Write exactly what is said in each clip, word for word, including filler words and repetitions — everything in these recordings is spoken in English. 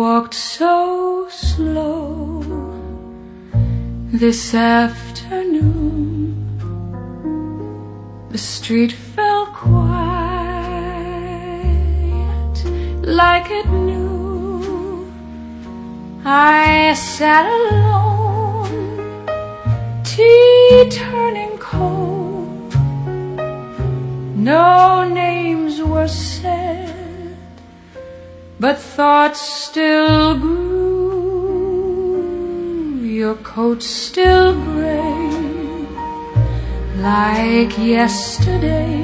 walked so slow this afternoon. The street felt quiet like it knew. I sat alone, tea turning cold. No names were said, but thoughts still grew. Your coat still gray, like yesterday.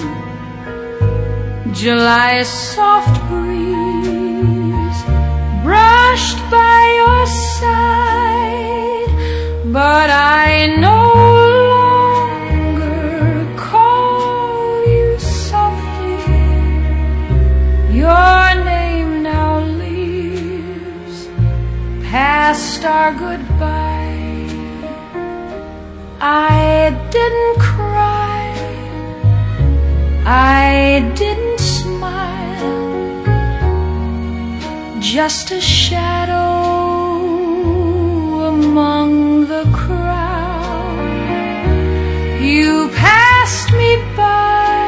July's soft breeze brushed by your side, but I no longer call you softly. Your name now lives past our goodbye. I didn't cry, I didn't smile, just a shadow among the crowd. You passed me by,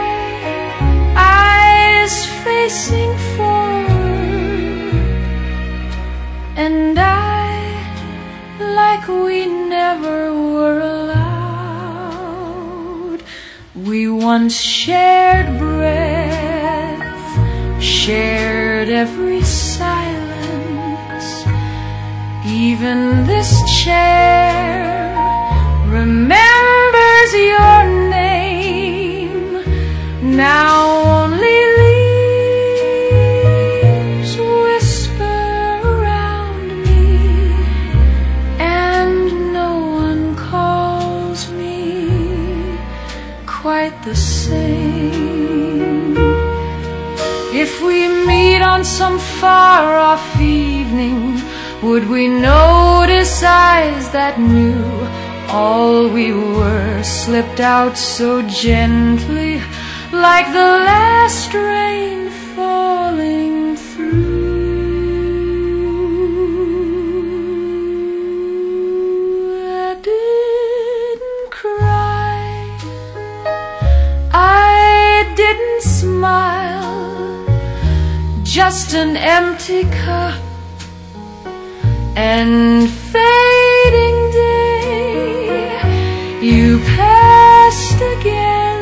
eyes facing forward, and I, like we never were allowed. We once shared breath, shared every silence. Even this chair remembers your name. Now only leaves whisper around me, and no one calls me quite the same. If we meet on some far-off evening, would we notice eyes that knew all we were slipped out so gently, like the last rain falling through? I didn't cry, I didn't smile, just an empty cup and fading day. You passed again,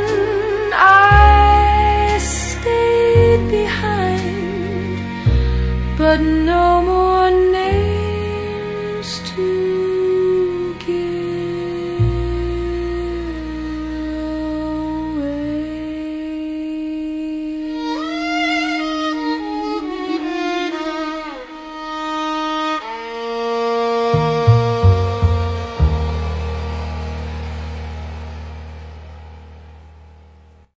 I stayed behind, but no